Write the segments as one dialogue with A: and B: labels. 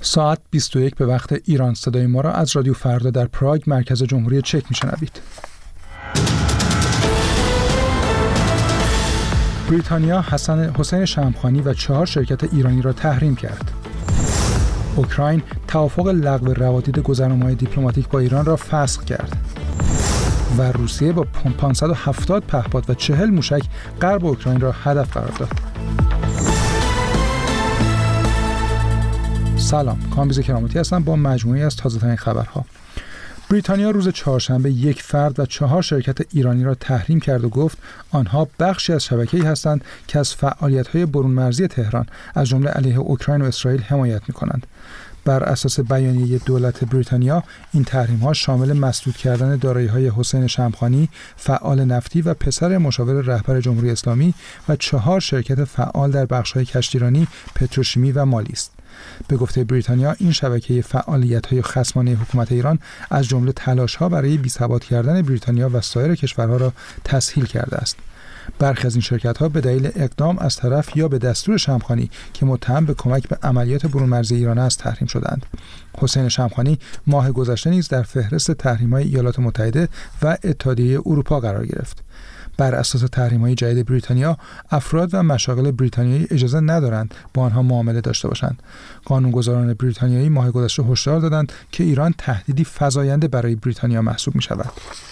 A: ساعت 21 به وقت ایران. صدای ما را از رادیو فردا در پراگ مرکز جمهوری چک میشنوید. بریتانیا حسین شمخانی و 4 شرکت ایرانی را تحریم کرد. اوکراین توافق لغو روادید گذرنامه‌های دیپلماتیک با ایران را فسخ کرد. و روسیه با 570 پهپاد و 40 موشک غرب اوکراین را هدف قرار داد. سلام، کامبیز کرامتی هستم با مجموعی از تازه‌ترین خبرها. بریتانیا روز چهارشنبه 1 فرد و 4 شرکت ایرانی را تحریم کرد و گفت آنها بخشی از شبکه‌ای هستند که از فعالیت‌های برون مرزی تهران از جمله علیه اوکراین و اسرائیل حمایت می‌کنند. بر اساس بیانیه دولت بریتانیا، این تحریم‌ها شامل مسدود کردن دارایی‌های حسین شمخانی، فعال نفتی و پسر مشاور رهبر جمهوری اسلامی و 4 شرکت فعال در بخش‌های کشتیرانی، پتروشیمی و مالی است. به گفته بریتانیا، این شبکه فعالیت‌های خصمانه حکومت ایران از جمله تلاش‌ها برای بی‌ثبات کردن بریتانیا و سایر کشورها را تسهیل کرده است. برخی از این شرکت‌ها به دلیل اقدام از طرف یا به دستور شمخانی که متهم به کمک به عملیات برون مرزی ایران است تحریم شدند. حسین شمخانی ماه گذشته نیز در فهرست تحریم‌های ایالات متحده و اتحادیه اروپا قرار گرفت. بر اساس تحریم‌های جدید بریتانیا، افراد و مشاغل بریتانیایی اجازه ندارند با آنها معامله داشته باشند. قانونگذاران بریتانیایی ماه گذشته هشدار دادند که ایران تهدیدی فزاینده برای بریتانیا محسوب می‌شود.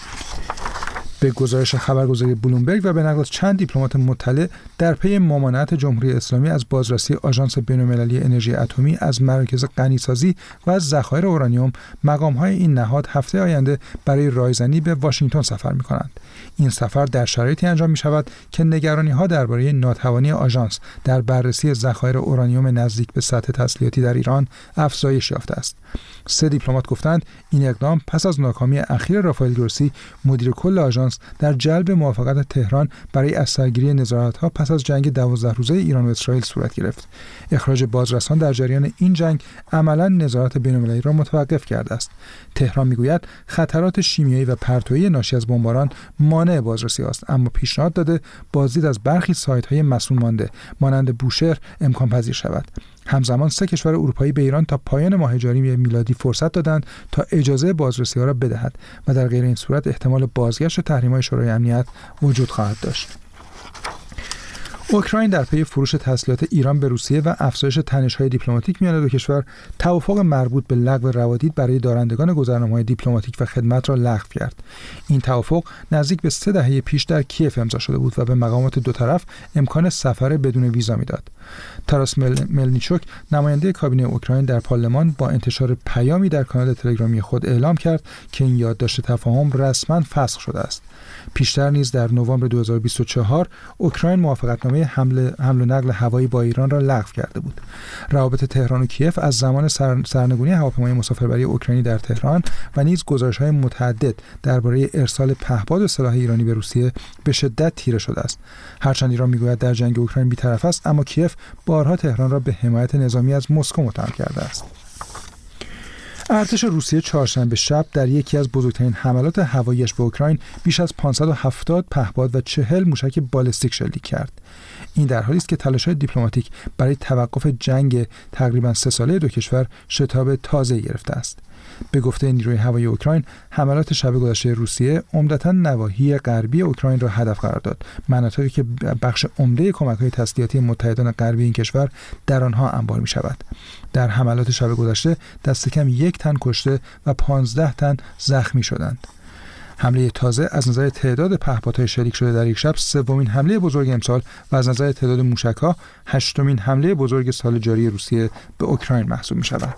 A: به گزارش خبرگزاری بلومبرگ و به نقل از چند دیپلمات مطلع، در پی ممانعت جمهوری اسلامی از بازرسی آژانس بین‌المللی انرژی اتمی از مراکز غنیسازی و از ذخایر اورانیوم، مقام‌های این نهاد هفته آینده برای رایزنی به واشنگتن سفر می‌کنند. این سفر در شرایطی انجام می‌شود که نگرانی‌ها درباره ناتوانی آژانس در بررسی ذخایر اورانیوم نزدیک به سطح تسلیحاتی در ایران افزایش یافته است. 3 دیپلمات گفتند این اقدام پس از ناکامی اخیر رافائل گروسی، مدیر کل آژانس، در جلب موافقت تهران برای از سرگیری نظارت‌ها پس از جنگ 12 روزه ایران و اسرائیل صورت گرفت. اخراج بازرسان در جریان این جنگ عملاً نظارت بین‌المللی را متوقف کرده است. تهران میگوید خطرات شیمیایی و پرتویی ناشی از بمباران مانع بازرسی است، اما پیشنهاد داده بازدید از برخی سایت‌های مسئول مانده مانند بوشهر امکان پذیر شود. همزمان 3 کشور اروپایی به ایران تا پایان ماه جاری میلادی فرصت دادند تا اجازه بازرسی‌ها را بدهد و در غیر این صورت احتمال بازگشت تحریم‌های شورای امنیت وجود خواهد داشت. اوکراین در پی فروش تسلیحات ایران به روسیه و افزایش تنش‌های دیپلماتیک میان دو کشور، توافق مربوط به لغو روادید برای دارندگان گذرنامه‌های دیپلماتیک و خدمت را لغو کرد. این توافق نزدیک به 3 دهه پیش در کیف امضا شده بود و به مقامات دو طرف امکان سفر بدون ویزا میداد. تاراس ملنیچوک، نماینده کابینه اوکراین در پارلمان، با انتشار پیامی در کانال تلگرامی خود اعلام کرد که این یادداشت تفاهم رسما فسخ شده است. پیشتر نیز در نوامبر 2024 اوکراین موافقتنامه حمل و نقل هوایی با ایران را لغو کرده بود. روابط تهران و کیف از زمان سرنگونی هواپیمای مسافربری اوکراینی در تهران و نیز گزارش‌های متعدد درباره ارسال پهپاد و سلاح ایرانی به روسیه به شدت تیره شده است. هرچند ایران میگوید در جنگ اوکراین بی‌طرف است، اما کیف بارها تهران را به حمایت نظامی از مسکو متهم کرده است. ارتش روسیه چهارشنبه شب در یکی از بزرگترین حملات هوایی‌اش به اوکراین بیش از 570 پهپاد و 40 موشک بالستیک شلیک کرد. این در حالی است که تلاش‌های دیپلماتیک برای توقف جنگ تقریباً 3 ساله دو کشور شتاب تازه‌ای گرفته است. به گفته نیروی هوایی اوکراین، حملات شب گذشته روسیه عمدتاً نواحی غربی اوکراین را هدف قرار داد، مناطقی که بخش عمده کمک‌های تسلیحاتی متحدان غربی این کشور در آنها انبار می‌شود. در حملات شب گذشته دست کم 1 تن کشته و 15 تن زخمی شدند. حمله تازه از نظر تعداد پهپادهای شلیک شده در یک شب 3مین حمله بزرگ امسال و از نظر تعداد موشک‌ها 8مین حمله بزرگ سال جاری روسیه به اوکراین محسوب می‌شود.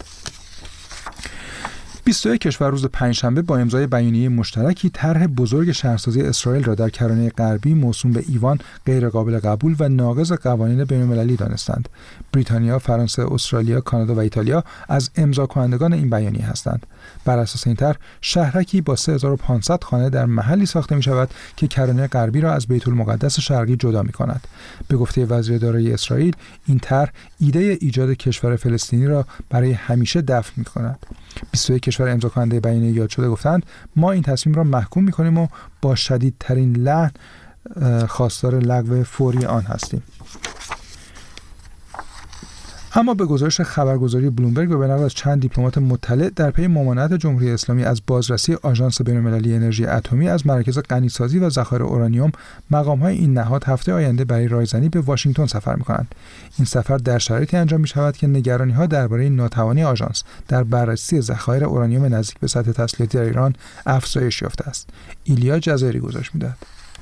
A: 21 کشور روز پنجشنبه با امضای بیانیه مشترکی طرح بزرگ شهرسازی اسرائیل را در کرانه غربی موسوم به ایوان غیر قابل قبول و ناقض قوانین بین‌المللی دانستند. بریتانیا، فرانسه، استرالیا، کانادا و ایتالیا از امضا کنندگان این بیانیه هستند. بر اساس این طرح، شهرکی با 3500 خانه در محلی ساخته می شود که کرانه غربی را از بیت المقدس شرقی جدا می کند. به گفته وزیر دارایی اسرائیل، این طرح ایده ایجاد کشور فلسطینی را برای همیشه دفن می کند. 21 کشور امضا کننده بیانیه یاد شده گفتند ما این تصمیم را محکوم می کنیم و با شدیدترین لعن خواستار لغو فوری آن هستیم. اما به گزارش خبرگزاری بلومبرگ و به نقل از چند دیپلمات مطلع، در پی ممانعت جمهوری اسلامی از بازرسی آژانس بین‌المللی انرژی اتمی از مراکز غنیسازی و ذخایر اورانیوم، مقام‌های این نهاد هفته آینده برای رایزنی به واشنگتن سفر می‌کنند. این سفر در شرایطی انجام می‌شود که نگرانی‌ها درباره ناتوانی آژانس در بررسی ذخایر اورانیوم نزدیک به سطح تسلیحاتی در ایران افزایش یافته است. ایلیا جزایری گزارش می‌دهد.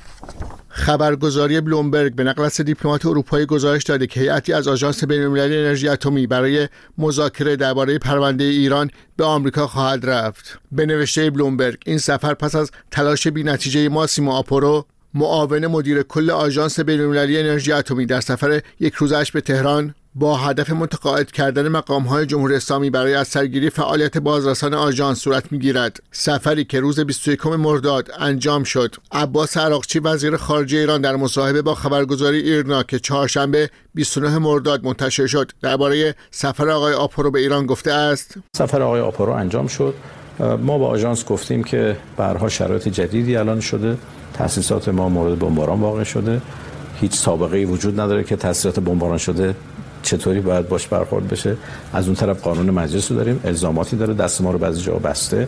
B: خبرگزاری بلومبرگ به نقل از دیپلمات اروپایی گزارش داده که هیئتی از آژانس بین‌المللی انرژی اتمی برای مذاکره درباره پرونده ایران به آمریکا خواهد رفت. به نوشته بلومبرگ، این سفر پس از تلاش بی‌نتیجه ماسیمو آپورو، معاون مدیر کل آژانس بین‌المللی انرژی اتمی، در سفر یک روزش به تهران با هدف متقاعد کردن مقام‌های جمهوری اسلامی برای از سرگیری فعالیت بازرسان آژانس صورت می‌گیرد. سفری که روز 21 مرداد انجام شد. عباس عراقچی وزیر خارجه ایران در مصاحبه با خبرگزاری ایرنا که چهارشنبه 29 مرداد منتشر شد درباره سفر آقای آپورو به ایران گفته است:
C: سفر آقای آپورو انجام شد. ما با آژانس گفتیم که به هر حال شرایط جدیدی الان شده. تأسیسات ما مورد بمباران واقع شده. هیچ سابقه‌ای وجود نداره که تأسیسات بمباران شده چطوری باید باش برخورد بشه. از اون طرف قانون مجلس رو داریم، الزاماتی داره، دست ما رو بعضی جا بسته.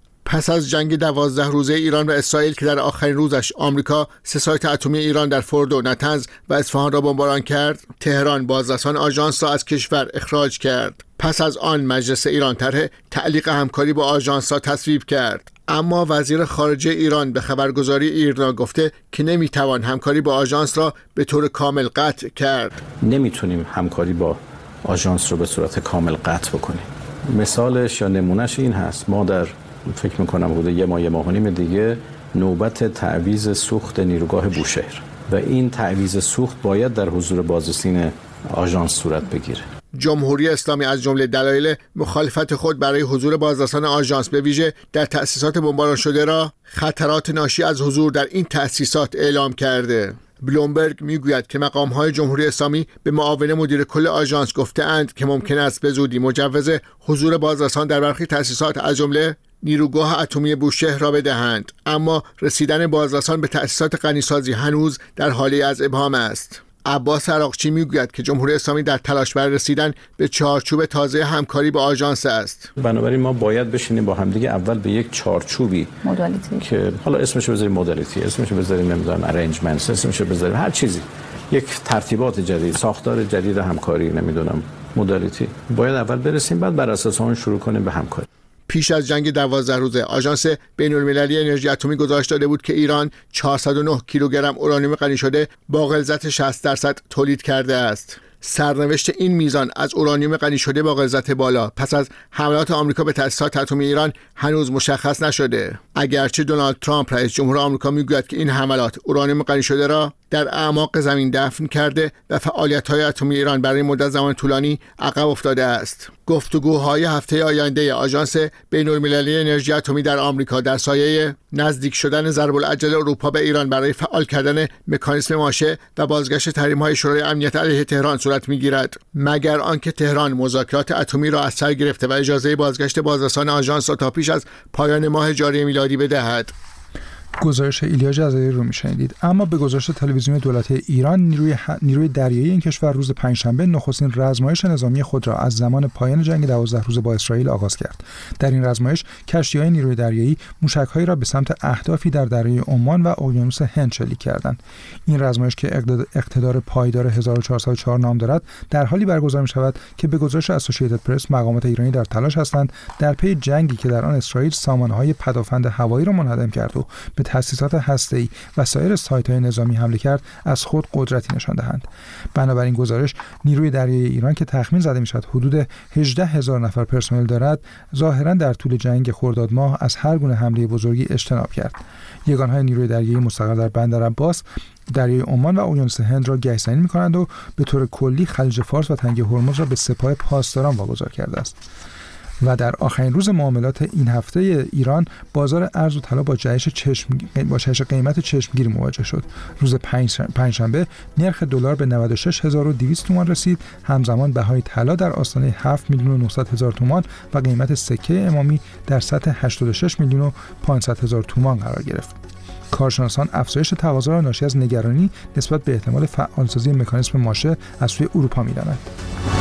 B: پس از جنگ 12 روزه ایران و اسرائیل که در آخرین روزش آمریکا 3 سایت اتمی ایران در فوردو، نتنز و اصفهان را بمباران کرد، تهران بازرسان آژانس را از کشور اخراج کرد. پس از آن مجلس ایران طرح تعلیق همکاری با آژانس را تصویب کرد. اما وزیر خارجه ایران به خبرگزاری ایرنا گفته که نمیتوان همکاری با آژانس را به طور کامل قطع کرد.
C: نمیتونیم همکاری با آژانس رو به صورت کامل قطع بکنیم. مثالش یا نمونهش این هست: ما در فکر میکنم حدود یه ماه و نیم دیگه نوبت تعویض سوخت نیروگاه بوشهر و این تعویض سوخت باید در حضور بازرسین آژانس صورت بگیره.
B: جمهوری اسلامی از جمله دلایل مخالفت خود برای حضور بازرسان آژانس به ویژه در تأسیسات بمباران شده را خطرات ناشی از حضور در این تأسیسات اعلام کرده. بلومبرگ میگوید که مقام‌های جمهوری اسلامی به معاون مدیر کل آژانس گفته‌اند که ممکن است به زودی مجوز حضور بازرسان در برخی تأسیسات از جمله نیروگاه اتمی بوشهر را بدهند، اما رسیدن بازرسان به تأسیسات غنیسازی هنوز در حالی از ابهام است. عباس عراقچی میگوید که جمهوری اسلامی در تلاش برای رسیدن به چارچوب تازه همکاری با آژانس است.
C: بنابراین ما باید بشینیم با همدیگه اول به یک چارچوبی
D: مدالیتی
C: که حالا اسمشو بذاریم مدالیتی، اسمشو بذاریم نمیدونم ارنجمنت، اسمشو بذاریم هر چیزی، یک ترتیبات جدید، ساختار جدید همکاری، نمیدونم مدالیتی، باید اول برسیم، بعد بر اساس اون شروع کنیم به همکاری.
B: پیش از جنگ 12 روزه آژانس بین‌المللی انرژی اتمی گزارش داده بود که ایران 409 کیلوگرم اورانیوم غنی شده با غلظت 60% تولید کرده است. سرنوشت این میزان از اورانیوم غنی شده با غلظت بالا پس از حملات آمریکا به تأسیسات اتمی ایران هنوز مشخص نشده. اگرچه دونالد ترامپ رئیس جمهور آمریکا میگوید که این حملات اورانیوم غنی شده را در اعماق زمین دفن کرده و فعالیت‌های اتمی ایران برای مدت زمان طولانی عقب افتاده است. گفتگوهای هفته آینده آژانس بین‌المللی انرژی اتمی در آمریکا در سایه نزدیک شدن ضرب العجل اروپا به ایران برای فعال کردن مکانیسم ماشه و بازگشت تحریم‌های شورای امنیت علیه تهران صورت می‌گیرد، مگر آنکه تهران مذاکرات اتمی را از سر گرفته و اجازه بازگشت بازرسان آژانس را تا پیش از پایان ماه جاری میلادی بدهد.
A: گزارش ایلیا جزایری رو میشنیدید. اما به گزارش تلویزیون دولتی ایران، نیروی دریایی این کشور روز پنجشنبه نخستین رزمایش نظامی خود را از زمان پایان جنگ 12 روزه با اسرائیل آغاز کرد. در این رزمایش کشتی‌های نیروی دریایی موشک‌هایی را به سمت اهدافی در دریای عمان و اقیانوس هند شلیک کردند. این رزمایش که اقتدار پایدار 1404 نام دارد، در حالی برگزار می‌شود که به گزارش اسوسییتد پرس مقامات ایرانی در تلاش هستند در پی جنگی که در آن اسرائیل سامانه‌های پدافند هوایی را منهدم کرد و به تأسیسات هسته‌ای و سایر سایت‌های نظامی حمله کرد، از خود قدرتی نشان دهند. بنابراین گزارش نیروی دریایی ایران که تخمین زده می‌شود حدود 18,000 نفر پرسنل دارد، ظاهراً در طول جنگ خرداد ماه از هر گونه حمله بزرگی اجتناب کرد. یگان‌های نیروی دریایی مستقر در بندر عباس، دریای عمان و اقیانوس هند را گشتزنی می‌کنند و به طور کلی خلیج فارس و تنگه هرمز را به سپاه پاسداران واگذار کرده است. و در آخرین روز معاملات این هفته ایران، بازار ارز و طلا با جهش قیمت چشمگیری مواجه شد. روز پنجشنبه نرخ دلار به 96,200 تومان رسید. همزمان بهای طلا در آستانه 7,900,000 تومان و قیمت سکه امامی در سطح 86,500,000 تومان قرار گرفت. کارشناسان افزایش تقاضا را ناشی از نگرانی نسبت به احتمال فعالسازی مکانیسم ماشه از سوی اروپا می‌دانند.